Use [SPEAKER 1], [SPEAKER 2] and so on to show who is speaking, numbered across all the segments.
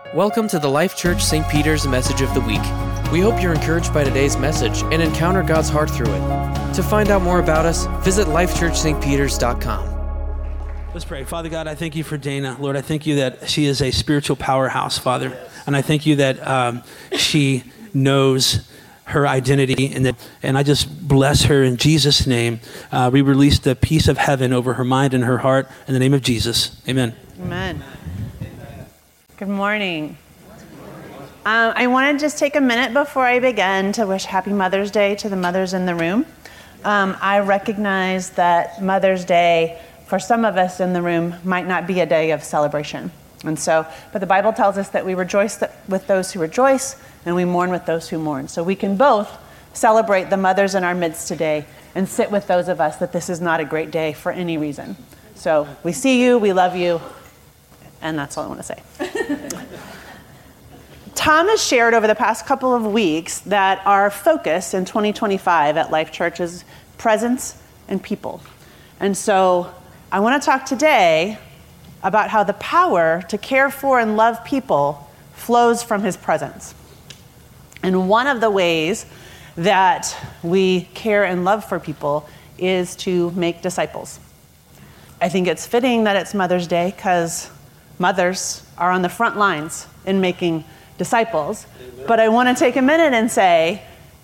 [SPEAKER 1] Welcome to the Life Church St. Peter's Message of the Week. We hope you're encouraged by today's message and encounter God's heart through it. To find out more about us, visit lifechurchstpeters.com.
[SPEAKER 2] Let's pray. Father God, I thank you for Dana. Lord, I thank you that she is a spiritual powerhouse, Father. And I thank you that she knows her identity, and I just bless her in Jesus' name. We release the peace of heaven over her mind and her heart in the name of Jesus. Amen.
[SPEAKER 3] Amen. Good morning. I want to just take a minute before I begin to wish Happy Mother's Day to the mothers in the room. I recognize that Mother's Day, for some of us in the room, might not be a day of celebration. But the Bible tells us that we rejoice with those who rejoice, and we mourn with those who mourn. So we can both celebrate the mothers in our midst today and sit with those of us that this is not a great day for any reason. So we see you, we love you, and that's all I want to say. Tom has shared over the past couple of weeks that our focus in 2025 at Life Church is presence and people. And so I want to talk today about how the power to care for and love people flows from his presence. And one of the ways that we care and love for people is to make disciples. I think it's fitting that it's Mother's Day because mothers are on the front lines in making disciples. Amen. But I want to take a minute and say,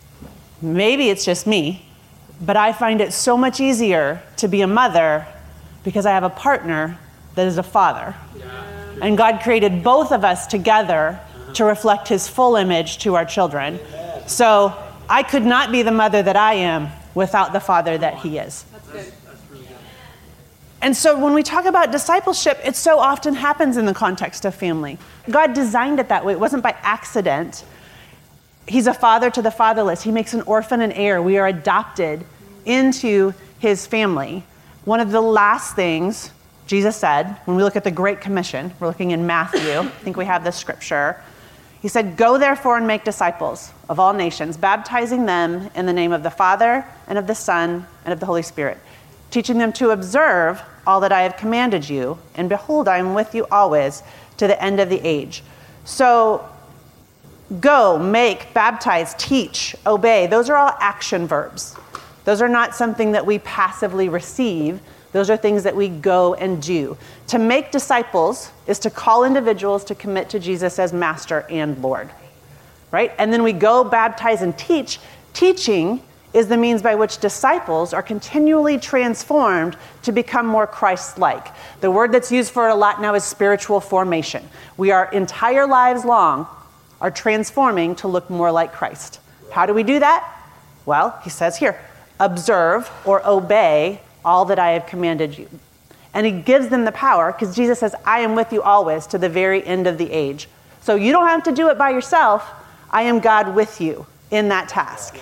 [SPEAKER 3] maybe it's just me, but I find it so much easier to be a mother because I have a partner that is a father. Yeah. And God created both of us together to reflect his full image to our children. Amen. So I could not be the mother that I am without the father that he is.
[SPEAKER 2] That's good. That's really good.
[SPEAKER 3] And so when we talk about discipleship, it so often happens in the context of family. God designed it that way. It wasn't by accident. He's a father to the fatherless. He makes an orphan an heir. We are adopted into his family. One of the last things Jesus said, when we look at the Great Commission, we're looking in Matthew, I think we have this scripture. He said, "Go therefore and make disciples of all nations, baptizing them in the name of the Father and of the Son and of the Holy Spirit, teaching them to observe all that I have commanded you. And behold, I am with you always to the end of the age." So go, make, baptize, teach, obey. Those are all action verbs. Those are not something that we passively receive. Those are things that we go and do. To make disciples is to call individuals to commit to Jesus as Master and Lord, right? And then we go, baptize, and teach. Teaching is the means by which disciples are continually transformed to become more Christ-like. The word that's used for it a lot now is spiritual formation. We our entire lives long are transforming to look more like Christ. How do we do that? Well, he says here, observe or obey all that I have commanded you. And he gives them the power because Jesus says, I am with you always to the very end of the age. So you don't have to do it by yourself. I am God with you in that task.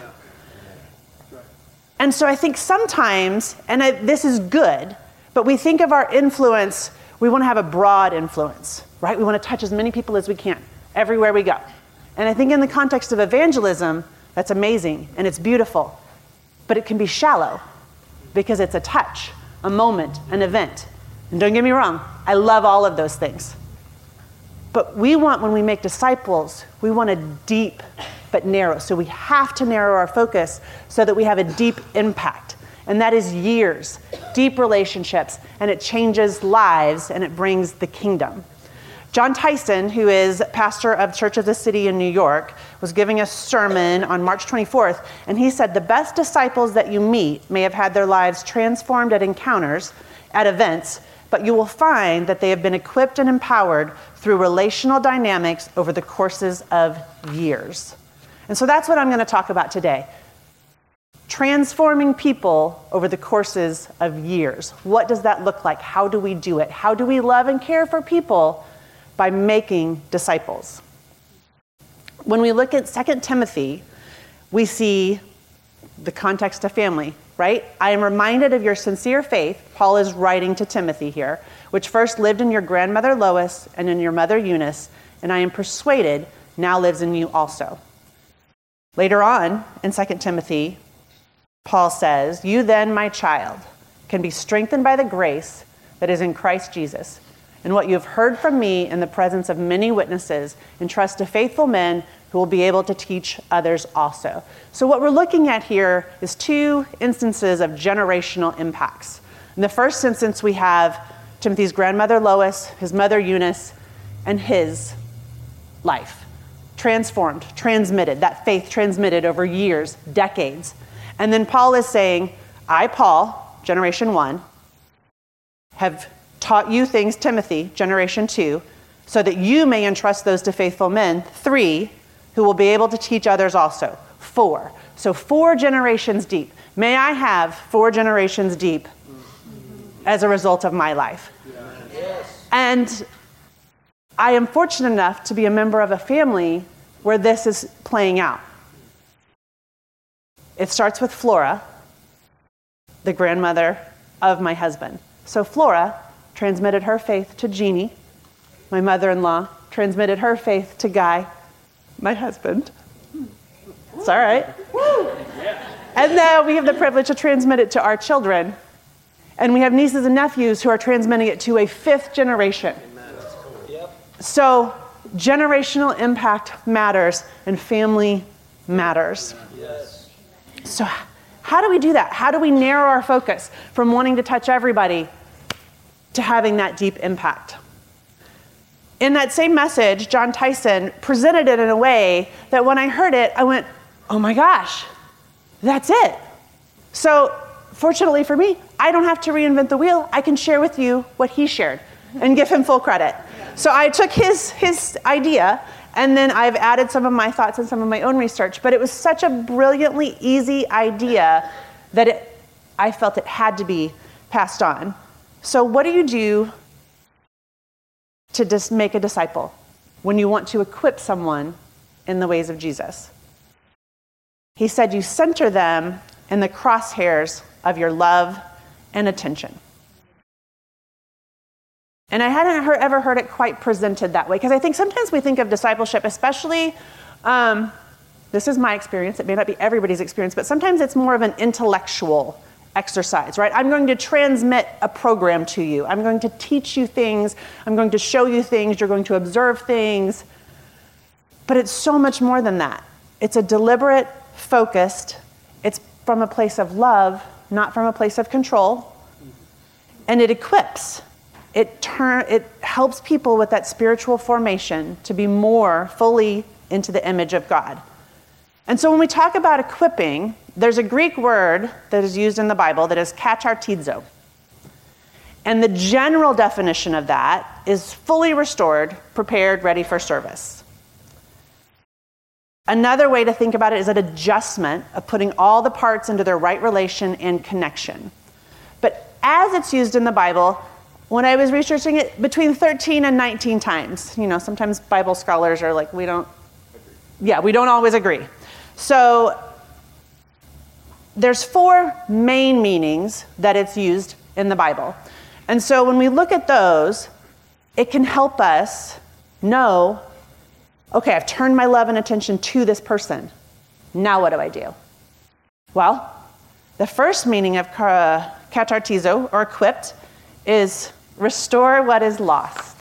[SPEAKER 3] And so I think sometimes, and this is good, but we think of our influence, we want to have a broad influence, right? We want to touch as many people as we can, everywhere we go. And I think in the context of evangelism, that's amazing and it's beautiful, but it can be shallow because it's a touch, a moment, an event. And don't get me wrong, I love all of those things. But we want, when we make disciples, we want a deep but narrow. So we have to narrow our focus so that we have a deep impact. And that is years, deep relationships, and it changes lives and it brings the kingdom. John Tyson, who is pastor of Church of the City in New York, was giving a sermon on March 24th, and he said, the best disciples that you meet may have had their lives transformed at encounters, at events, but you will find that they have been equipped and empowered through relational dynamics over the courses of years. And so that's what I'm going to talk about today. Transforming people over the courses of years. What does that look like? How do we do it? How do we love and care for people? By making disciples. When we look at 2 Timothy, we see the context of family, right? I am reminded of your sincere faith, Paul is writing to Timothy here, which first lived in your grandmother Lois and in your mother Eunice, and I am persuaded now lives in you also. Later on in 2 Timothy, Paul says, you then, my child, can be strengthened by the grace that is in Christ Jesus. and what you have heard from me in the presence of many witnesses, entrust to faithful men who will be able to teach others also. So what we're looking at here is two instances of generational impacts. In the first instance, we have Timothy's grandmother Lois, his mother Eunice, and his life. Transformed, transmitted, that faith transmitted over years, decades. And then Paul is saying, I, Paul, generation 1, have taught you things, Timothy, generation 2, so that you may entrust those to faithful men, 3, who will be able to teach others also, 4. So 4 generations deep. May I have 4 generations deep as a result of my life. Yes. And I am fortunate enough to be a member of a family where this is playing out. It starts with Flora, the grandmother of my husband. So Flora transmitted her faith to Jeannie, my mother-in-law, transmitted her faith to Guy, my husband. It's all right. And now we have the privilege to transmit it to our children. And we have nieces and nephews who are transmitting it to a 5th generation. So generational impact matters and family matters. So how do we do that? How do we narrow our focus from wanting to touch everybody to having that deep impact? In that same message, John Tyson presented it in a way that when I heard it, I went, oh my gosh, that's it. So fortunately for me, I don't have to reinvent the wheel. I can share with you what he shared and give him full credit. So I took his idea, and then I've added some of my thoughts and some of my own research. But it was such a brilliantly easy idea that I felt it had to be passed on. So what do you do to just make a disciple when you want to equip someone in the ways of Jesus? He said you center them in the crosshairs of your love and attention. And I hadn't ever heard it quite presented that way, because I think sometimes we think of discipleship, especially, this is my experience, it may not be everybody's experience, but sometimes it's more of an intellectual exercise, right? I'm going to transmit a program to you. I'm going to teach you things. I'm going to show you things. You're going to observe things. But it's so much more than that. It's a deliberate, focused, it's from a place of love, not from a place of control. And it equips. It helps people with that spiritual formation to be more fully into the image of God. And so when we talk about equipping, there's a Greek word that is used in the Bible that is katartizo. And the general definition of that is fully restored, prepared, ready for service. Another way to think about it is an adjustment of putting all the parts into their right relation and connection. But as it's used in the Bible, when I was researching it, between 13 and 19 times. You know, sometimes Bible scholars are like, we don't always agree. So there's 4 main meanings that it's used in the Bible. And so when we look at those, it can help us know, okay, I've turned my love and attention to this person. Now what do I do? Well, the first meaning of katartizo, or equipped, is restore what is lost.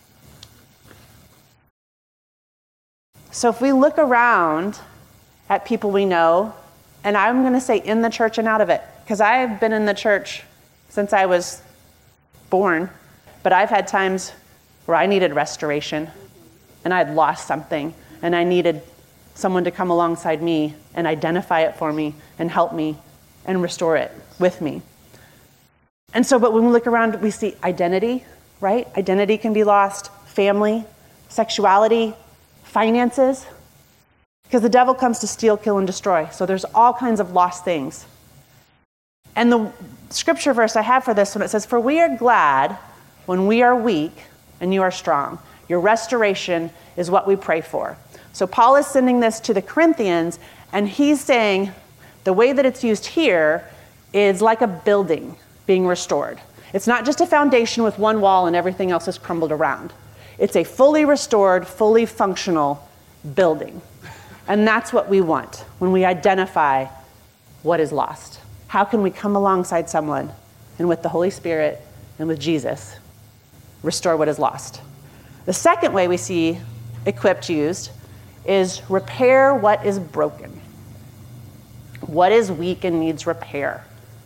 [SPEAKER 3] So if we look around at people we know, and I'm going to say in the church and out of it, because I've been in the church since I was born, but I've had times where I needed restoration, and I had lost something, and I needed someone to come alongside me and identify it for me and help me and restore it with me. And so, but when we look around, we see identity, right? Identity can be lost, family, sexuality, finances, because the devil comes to steal, kill, and destroy. So there's all kinds of lost things. And the scripture verse I have for this one, it says, "For we are glad when we are weak and you are strong. Your restoration is what we pray for." So Paul is sending this to the Corinthians, and he's saying the way that it's used here is like a building being restored. It's not just a foundation with one wall and everything else is crumbled around. It's a fully restored, fully functional building. And that's what we want when we identify what is lost. How can we come alongside someone and with the Holy Spirit and with Jesus restore what is lost. The second way we see equipped used is repair what is broken. What is weak and needs repair?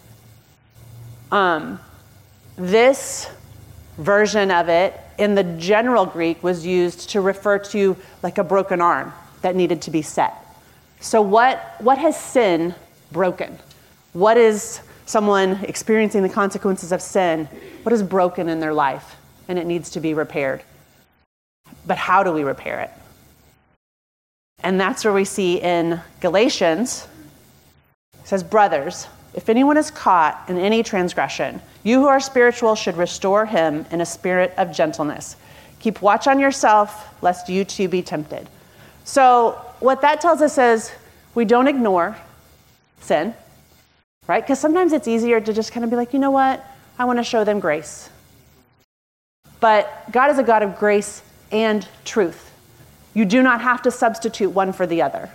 [SPEAKER 3] This version of it in the general Greek was used to refer to like a broken arm that needed to be set. So what has sin broken? What is someone experiencing the consequences of sin? What is broken in their life and it needs to be repaired? But how do we repair it? And that's where we see in Galatians, it says, brothers, if anyone is caught in any transgression, you who are spiritual should restore him in a spirit of gentleness. Keep watch on yourself, lest you too be tempted. So what that tells us is we don't ignore sin, right? Because sometimes it's easier to just kind of be like, you know what? I want to show them grace. But God is a God of grace and truth. You do not have to substitute one for the other.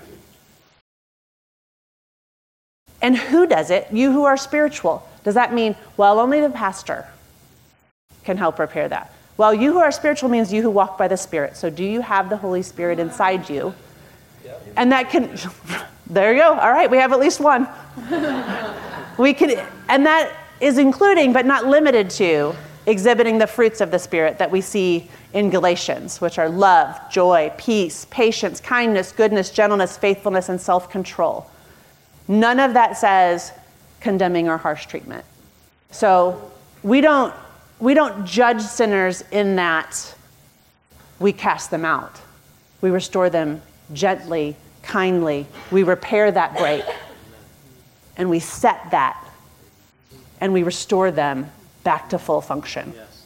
[SPEAKER 3] And who does it? You who are spiritual. Does that mean, well, only the pastor can help repair that? Well, you who are spiritual means you who walk by the Spirit. So do you have the Holy Spirit inside you? And that can, there you go. All right, we have at least one. We can, and that is including, but not limited to, exhibiting the fruits of the Spirit that we see in Galatians, which are love, joy, peace, patience, kindness, goodness, gentleness, faithfulness, and self-control. None of that says condemning or harsh treatment. So we don't judge sinners in that we cast them out. We restore them gently, kindly. We repair that break. And we set that. And we restore them back to full function. Yes.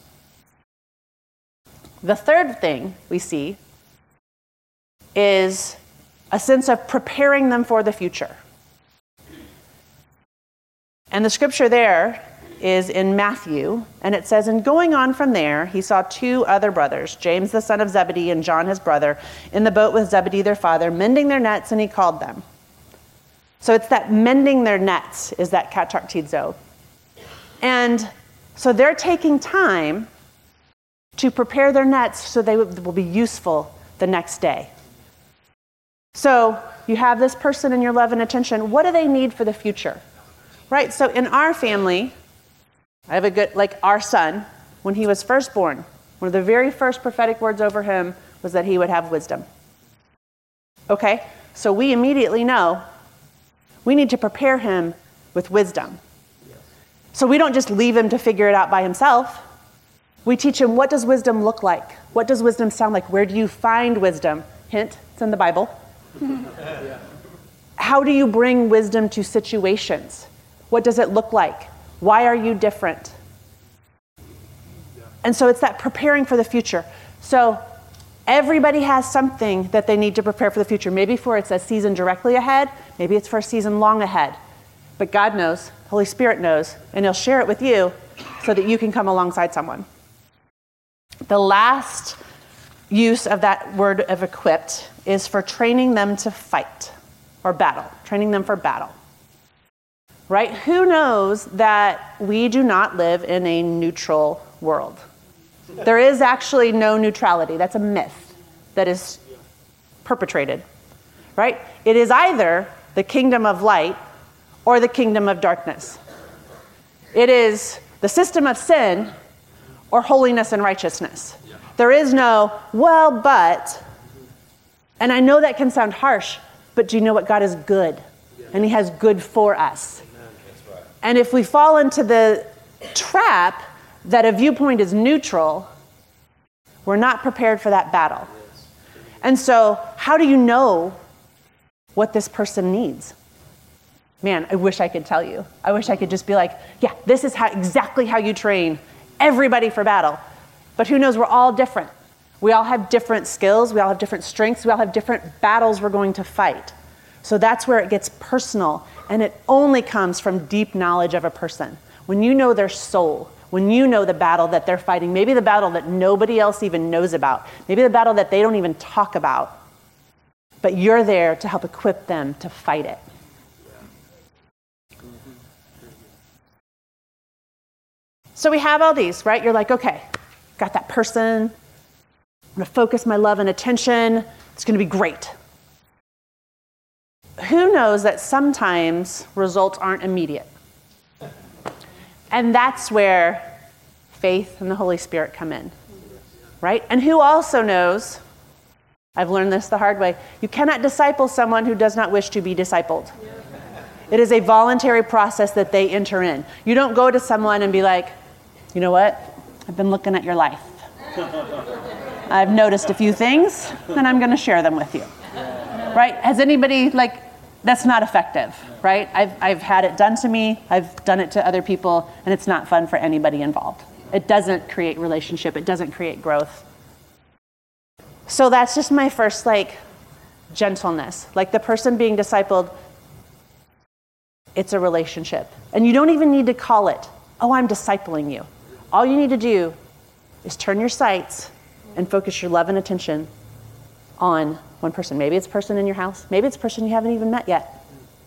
[SPEAKER 3] The third thing we see is a sense of preparing them for the future. And the scripture there is in Matthew, and it says, and going on from there, he saw two other brothers, James the son of Zebedee and John his brother, in the boat with Zebedee their father, mending their nets, and he called them. So it's that mending their nets is that katartizo. And so they're taking time to prepare their nets so they will be useful the next day. So you have this person in your love and attention. What do they need for the future? Right? So in our family, I have a good, like our son, when he was first born, one of the very first prophetic words over him was that he would have wisdom. Okay? So we immediately know we need to prepare him with wisdom. So we don't just leave him to figure it out by himself. We teach him, what does wisdom look like? What does wisdom sound like? Where do you find wisdom? Hint, it's in the Bible. How do you bring wisdom to situations? What does it look like? Why are you different? And so it's that preparing for the future. So everybody has something that they need to prepare for the future. Maybe for it's a season directly ahead. Maybe it's for a season long ahead. But God knows, Holy Spirit knows, and he'll share it with you so that you can come alongside someone. The last use of that word of equipped is for training them to fight or battle, training them for battle. Right? Who knows that we do not live in a neutral world? There is actually no neutrality. That's a myth that is perpetrated. Right? It is either the kingdom of light or the kingdom of darkness. It is the system of sin or holiness and righteousness. There is no, well, but, and I know that can sound harsh, but do you know what? God is good, and he has good for us. And if we fall into the trap that a viewpoint is neutral, we're not prepared for that battle. And so how do you know what this person needs? Man, I wish I could tell you. I wish I could just be like, yeah, this is exactly how you train everybody for battle. But who knows, we're all different. We all have different skills. We all have different strengths. We all have different battles we're going to fight. So that's where it gets personal. And it only comes from deep knowledge of a person. When you know their soul, when you know the battle that they're fighting, maybe the battle that nobody else even knows about, maybe the battle that they don't even talk about, but you're there to help equip them to fight it. So we have all these, right? You're like, okay, got that person. I'm going to focus my love and attention. It's going to be great. Who knows that sometimes results aren't immediate? And that's where faith and the Holy Spirit come in, right? And who also knows, I've learned this the hard way, you cannot disciple someone who does not wish to be discipled. It is a voluntary process that they enter in. You don't go to someone and be like, you know what? I've been looking at your life. I've noticed a few things, and I'm going to share them with you. Right? Has anybody, that's not effective, right? I've had it done to me. I've done it to other people, and it's not fun for anybody involved. It doesn't create relationship. It doesn't create growth. So that's just my first, gentleness. Like the person being discipled, it's a relationship. And you don't even need to call it, oh, I'm discipling you. All you need to do is turn your sights and focus your love and attention on one person. Maybe it's a person in your house. Maybe it's a person you haven't even met yet.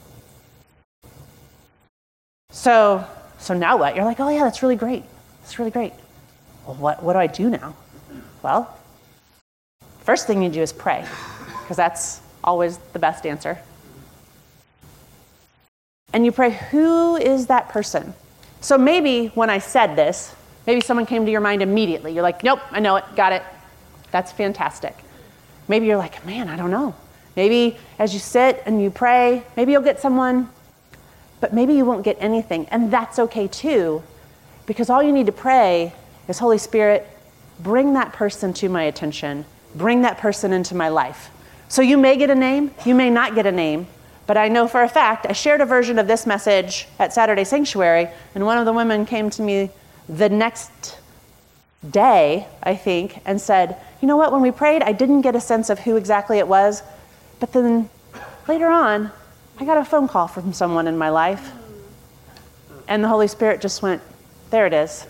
[SPEAKER 3] So now what? You're like, oh yeah, that's really great. That's really great. Well, what do I do now? Well, first thing you do is pray, because that's always the best answer. And you pray, who is that person? So maybe when I said this, maybe someone came to your mind immediately. You're like, nope, I know it, got it. That's fantastic. Maybe you're like, man, I don't know. Maybe as you sit and you pray, maybe you'll get someone, but maybe you won't get anything. And that's okay too, because all you need to pray is, Holy Spirit, bring that person to my attention. Bring that person into my life. So you may get a name, you may not get a name, but I know for a fact, I shared a version of this message at Saturday Sanctuary, and one of the women came to me the next day, I think, and said, you know what, when we prayed, I didn't get a sense of who exactly it was, but then later on, I got a phone call from someone in my life, and the Holy Spirit just went, there it is.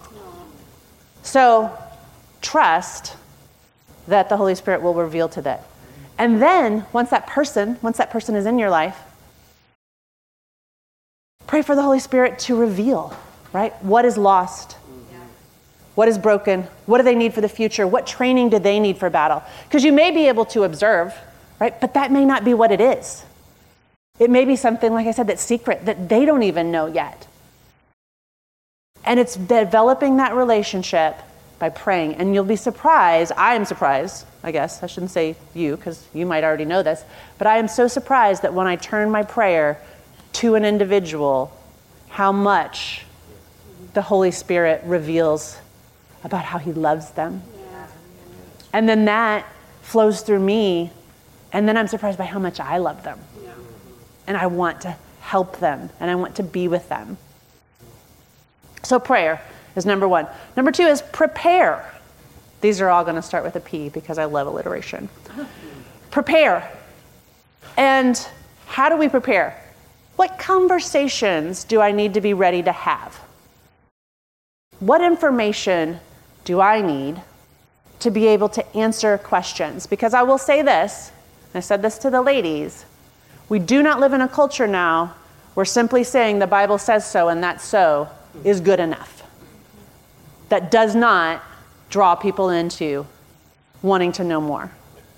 [SPEAKER 3] So trust that the Holy Spirit will reveal to that. And then, once that person is in your life, pray for the Holy Spirit to reveal, right? What is lost? What is broken? What do they need for the future? What training do they need for battle? Because you may be able to observe, right? But that may not be what it is. It may be something, like I said, that's secret, that they don't even know yet. And it's developing that relationship by praying. And you'll be surprised, I am surprised, I guess, I shouldn't say you, because you might already know this, but I am so surprised that when I turn my prayer to an individual, how much the Holy Spirit reveals about how he loves them. Yeah. And then that flows through me, and then I'm surprised by how much I love them. Yeah. And I want to help them, and I want to be with them. So prayer is number one. Number two is prepare. These are all going to start with a P because I love alliteration. Prepare. And how do we prepare? What conversations do I need to be ready to have? What information do I need to be able to answer questions? Because I will say this, I said this to the ladies, we do not live in a culture now where simply saying the Bible says so and that's so is good enough. That does not draw people into wanting to know more.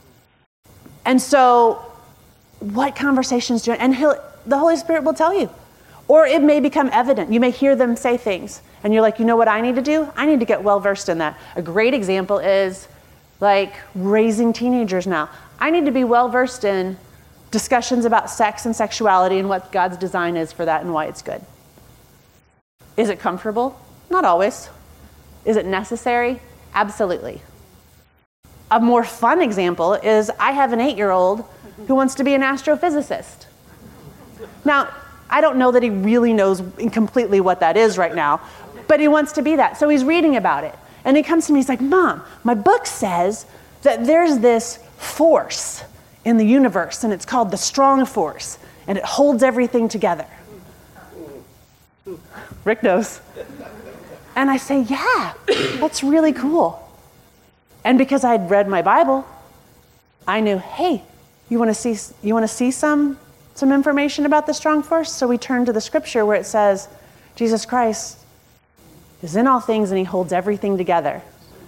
[SPEAKER 3] And so what conversations do, and the Holy Spirit will tell you. Or it may become evident. You may hear them say things, and you're like, you know what I need to do? I need to get well-versed in that. A great example is raising teenagers now. I need to be well-versed in discussions about sex and sexuality and what God's design is for that and why it's good. Is it comfortable? Not always. Is it necessary? Absolutely. A more fun example is I have an 8-year-old who wants to be an astrophysicist. Now, I don't know that he really knows completely what that is right now, but he wants to be that. So he's reading about it. And he comes to me, he's like, Mom, my book says that there's this force in the universe, and it's called the strong force, and it holds everything together. Rick knows. And I say, yeah, that's really cool. And because I had read my Bible, I knew, hey, you want to see some information about the strong force? So we turn to the scripture where it says, Jesus Christ is in all things and he holds everything together.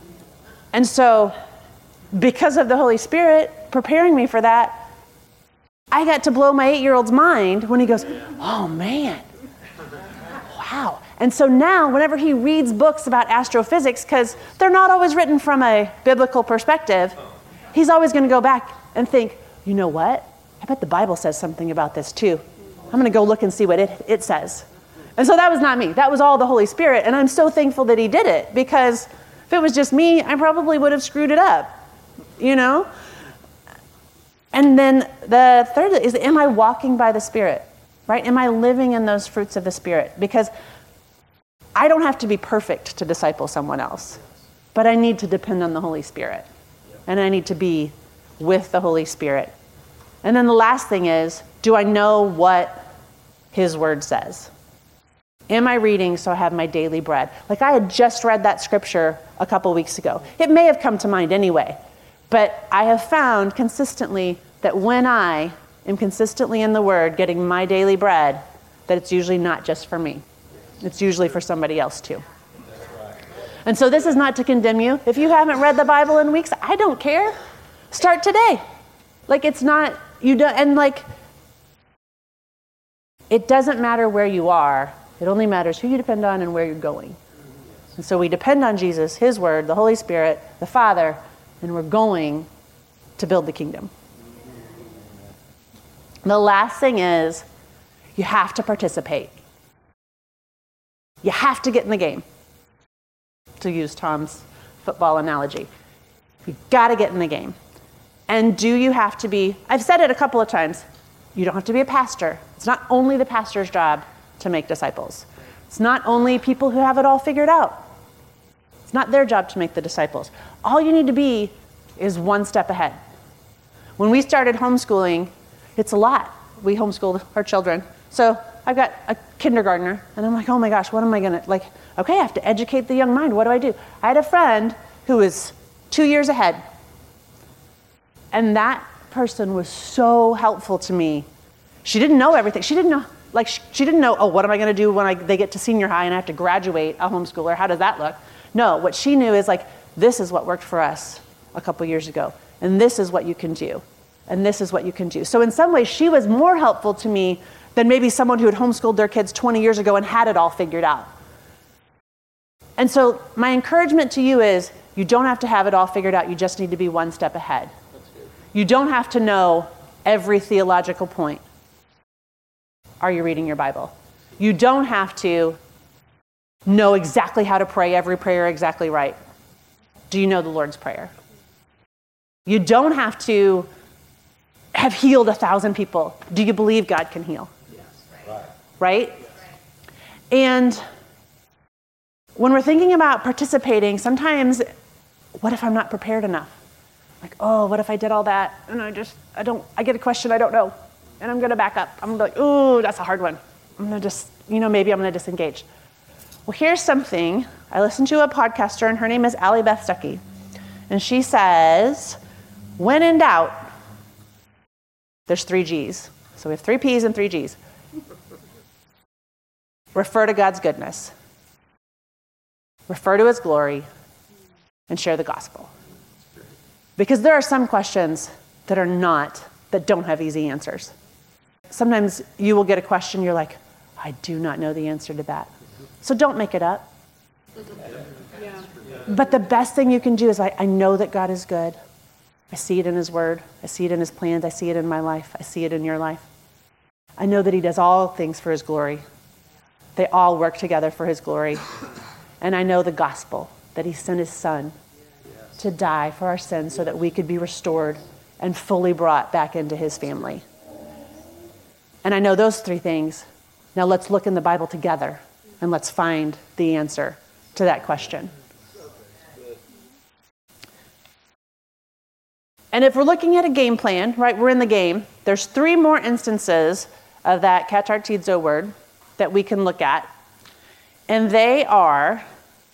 [SPEAKER 3] And so, because of the Holy Spirit preparing me for that, I got to blow my 8-year-old's mind when he goes, oh man, wow. And so now, whenever he reads books about astrophysics, because they're not always written from a biblical perspective, he's always going to go back and think, you know what? I bet the Bible says something about this too. I'm going to go look and see what it says. And so that was not me. That was all the Holy Spirit. And I'm so thankful that he did it, because if it was just me, I probably would have screwed it up, you know? And then the third is, am I walking by the Spirit, right? Am I living in those fruits of the Spirit? Because I don't have to be perfect to disciple someone else, but I need to depend on the Holy Spirit. And I need to be with the Holy Spirit. And then the last thing is, do I know what his word says? Am I reading so I have my daily bread? Like, I had just read that scripture a couple weeks ago. It may have come to mind anyway, but I have found consistently that when I am consistently in the word, getting my daily bread, that it's usually not just for me. It's usually for somebody else too. And so this is not to condemn you. If you haven't read the Bible in weeks, I don't care. Start today. Like, it's not, you don't, and like, it doesn't matter where you are. It only matters who you depend on and where you're going. And so we depend on Jesus, his word, the Holy Spirit, the Father, and we're going to build the kingdom. The last thing is, you have to participate. You have to get in the game, to use Tom's football analogy. You got to get in the game. And do you have to be, I've said it a couple of times, you don't have to be a pastor. It's not only the pastor's job to make disciples. It's not only people who have it all figured out. It's not their job to make the disciples. All you need to be is one step ahead. When we started homeschooling, it's a lot. We homeschooled our children. So I've got a kindergartner, and I'm like, oh my gosh, what am I going to, like, okay, I have to educate the young mind. What do? I had a friend who was 2 years ahead. And that person was so helpful to me. She didn't know everything. She didn't know, like, she didn't know, oh, what am I going to do when they get to senior high and I have to graduate a homeschooler? How does that look? No, what she knew is, like, this is what worked for us a couple years ago. And this is what you can do. And this is what you can do. So in some ways, she was more helpful to me than maybe someone who had homeschooled their kids 20 years ago and had it all figured out. And so my encouragement to you is, you don't have to have it all figured out. You just need to be one step ahead. You don't have to know every theological point. Are you reading your Bible? You don't have to know exactly how to pray every prayer exactly right. Do you know the Lord's Prayer? You don't have to have healed 1,000 people. Do you believe God can heal? Yes. Right? And when we're thinking about participating, sometimes, what if I'm not prepared enough? Like, oh, what if I did all that? And I get a question I don't know. And I'm going to back up. I'm like, ooh, that's a hard one. I'm going to just, maybe I'm going to disengage. Well, here's something. I listened to a podcaster, and her name is Allie Beth Stuckey. And she says, when in doubt, there's 3 G's. So we have 3 P's and 3 G's. Refer to God's goodness. Refer to his glory. And share the gospel. Because there are some questions that don't have easy answers. Sometimes you will get a question, you're like, I do not know the answer to that. So don't make it up. Yeah. But the best thing you can do is, I know that God is good. I see it in his word. I see it in his plans. I see it in my life. I see it in your life. I know that he does all things for his glory. They all work together for his glory. And I know the gospel, that he sent his son to die for our sins so that we could be restored and fully brought back into his family. And I know those 3 things. Now let's look in the Bible together and let's find the answer to that question. And if we're looking at a game plan, right, we're in the game, there's 3 more instances of that katartizo word that we can look at. And they are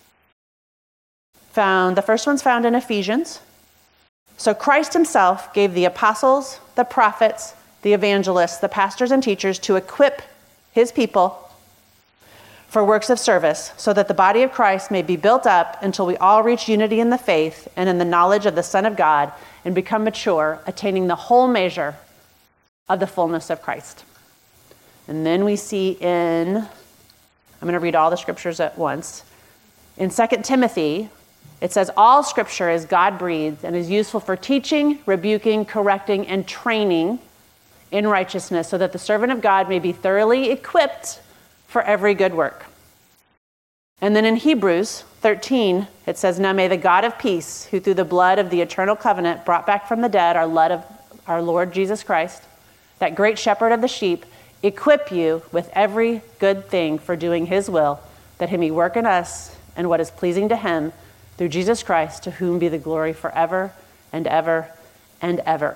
[SPEAKER 3] found, the first one's found in Ephesians. So Christ himself gave the apostles, the prophets, the evangelists, the pastors and teachers to equip his people for works of service, so that the body of Christ may be built up until we all reach unity in the faith and in the knowledge of the Son of God and become mature, attaining the whole measure of the fullness of Christ. And then we see I'm going to read all the scriptures at once. In 2 Timothy, it says, all scripture is God-breathed and is useful for teaching, rebuking, correcting, and training in righteousness, so that the servant of God may be thoroughly equipped for every good work. And then in Hebrews 13, it says, now may the God of peace, who through the blood of the eternal covenant brought back from the dead our Lord Jesus Christ, that great shepherd of the sheep, equip you with every good thing for doing his will, that he may work in us and what is pleasing to him through Jesus Christ, to whom be the glory forever and ever and ever.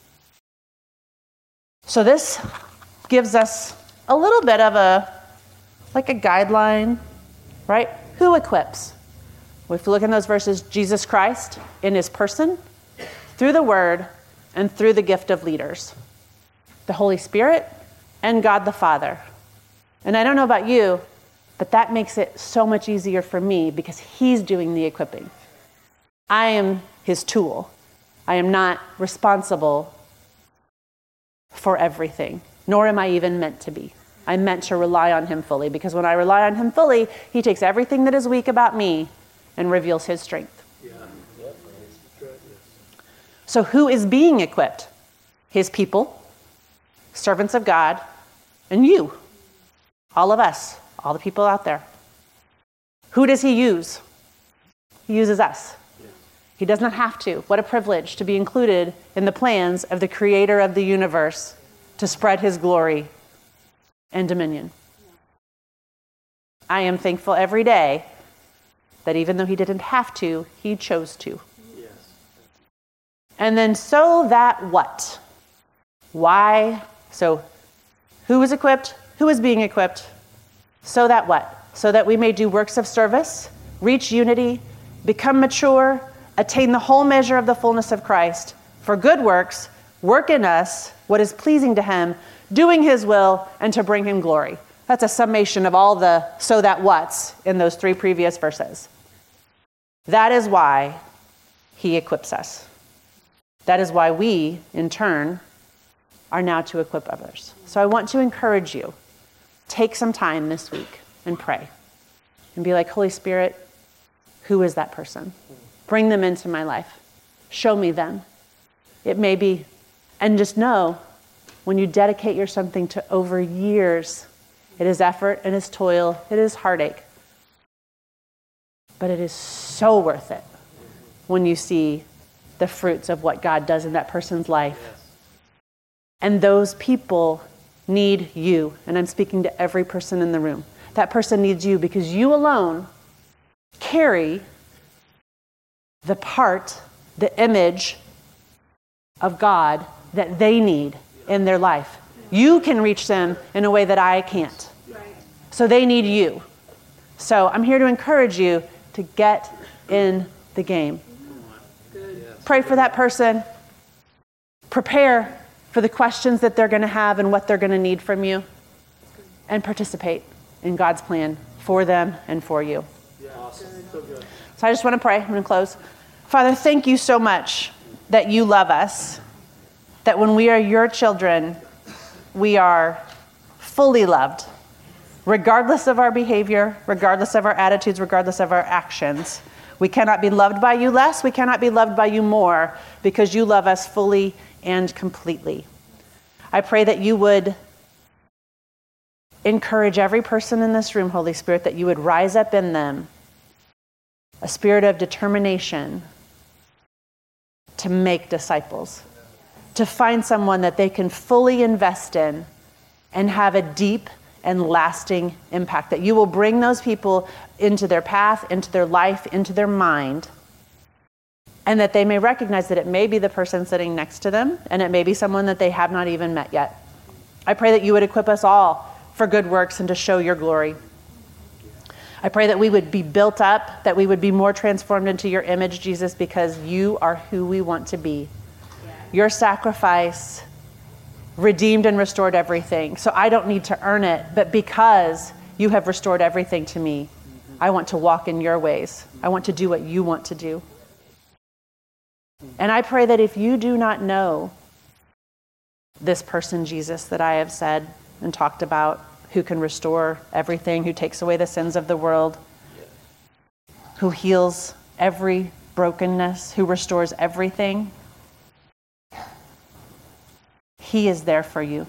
[SPEAKER 3] So this gives us a little bit of a guideline, right? Who equips? Well, if you look in those verses, Jesus Christ in his person, through the word, and through the gift of leaders. The Holy Spirit and God the Father. And I don't know about you, but that makes it so much easier for me because he's doing the equipping. I am his tool. I am not responsible for everything, nor am I even meant to be. I'm meant to rely on him fully, because when I rely on him fully, he takes everything that is weak about me and reveals his strength. So who is being equipped? His people, servants of God, and you, all of us, all the people out there. Who does he use? He uses us. He does not have to. What a privilege to be included in the plans of the creator of the universe to spread his glory and dominion. I am thankful every day that even though he didn't have to, he chose to. Yes. And then so that what? Why? So who is equipped? Who is being equipped? So that what? So that we may do works of service, reach unity, become mature, attain the whole measure of the fullness of Christ, for good works, work in us what is pleasing to him, doing his will, and to bring him glory. That's a summation of all the so that what's in those 3 previous verses. That is why he equips us. That is why we, in turn, are now to equip others. So I want to encourage you, take some time this week and pray. And be like, Holy Spirit, who is that person? Bring them into my life. Show me them. It may be, and just know, when you dedicate your something to over years, it is effort and it's toil, it is heartache. But it is so worth it when you see the fruits of what God does in that person's life. And those people need you. And I'm speaking to every person in the room. That person needs you because you alone carry the part, the image of God that they need in their life. You can reach them in a way that I can't. So they need you. So I'm here to encourage you to get in the game. Pray for that person. Prepare for the questions that they're going to have and what they're going to need from you. And participate in God's plan for them and for you. So I just want to pray. I'm going to close. Father, thank you so much that you love us. That when we are your children, we are fully loved, regardless of our behavior, regardless of our attitudes, regardless of our actions. We cannot be loved by you less. We cannot be loved by you more because you love us fully and completely. I pray that you would encourage every person in this room, Holy Spirit, that you would rise up in them a spirit of determination to make disciples, to find someone that they can fully invest in and have a deep and lasting impact, that you will bring those people into their path, into their life, into their mind, and that they may recognize that it may be the person sitting next to them, and it may be someone that they have not even met yet. I pray that you would equip us all for good works and to show your glory. I pray that we would be built up, that we would be more transformed into your image, Jesus, because you are who we want to be. Your sacrifice redeemed and restored everything. So I don't need to earn it, but because You have restored everything to me. I want to walk in your ways. I want to do what you want to do. And I pray that if you do not know this person, Jesus, that I have said and talked about, who can restore everything, who takes away the sins of the world, who heals every brokenness, who restores everything, he is there for you.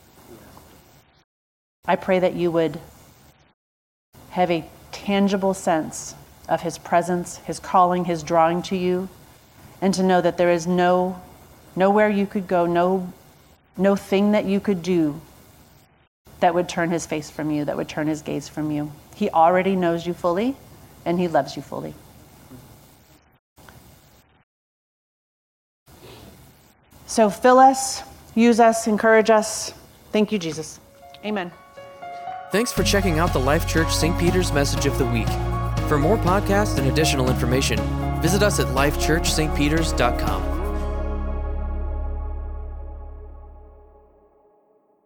[SPEAKER 3] I pray that you would have a tangible sense of his presence, his calling, his drawing to you, and to know that there is nowhere you could go, no thing that you could do that would turn his face from you, that would turn his gaze from you. He already knows you fully, and he loves you fully. So fill us, use us, encourage us. Thank you, Jesus. Amen.
[SPEAKER 1] Thanks for checking out the Life Church St. Peter's Message of the Week. For more podcasts and additional information, visit us at lifechurchstpeters.com.